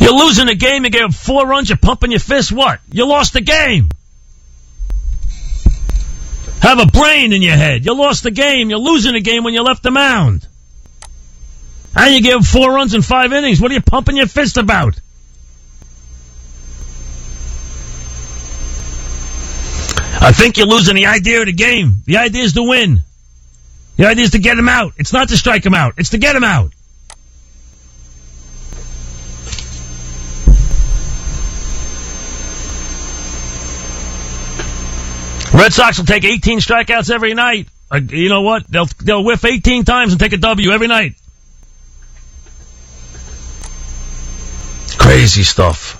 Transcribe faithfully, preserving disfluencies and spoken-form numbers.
You're losing the game, you gave up four runs, you're pumping your fist, what? You lost the game. Have a brain in your head. You lost the game, you're losing the game when you left the mound. And you gave up four runs in five innings, what are you pumping your fist about? I think you're losing the idea of the game. The idea is to win. The idea is to get him out. It's not to strike him out. It's to get him out. Red Sox will take eighteen strikeouts every night. Uh, you know what? They'll they'll whiff eighteen times and take a W every night. Crazy stuff.